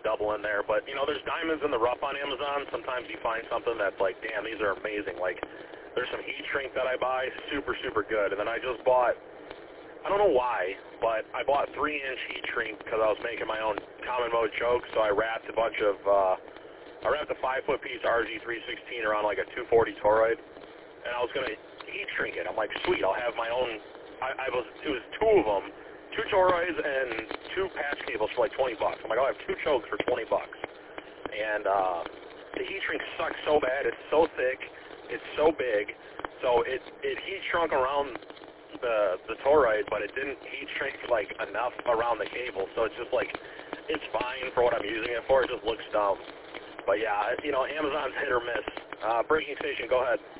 double in there. But, you know, there's diamonds in the rough on Amazon. Sometimes you find something that's like, damn, these are amazing. Like, there's some heat shrink that I buy, super, super good. And then I just bought, I don't know why, but I bought 3-inch heat shrink because I was making my own common mode choke. So I wrapped a bunch of, I wrapped a 5-foot piece RG316 around like a 240 toroid. And I was going to heat shrink it. I'm like, sweet, I'll have my own. It was 2 of them, 2 toroids and 2 patch cables for like $20. I'm like, I'll have 2 chokes for $20. And the heat shrink sucks so bad. It's so thick. It's so big. So it heat shrunk around the toroid, but it didn't heat shrink like enough around the cable. So it's just like, it's fine for what I'm using it for. It just looks dumb. But yeah, you know, Amazon's hit or miss. Breaking station, go ahead.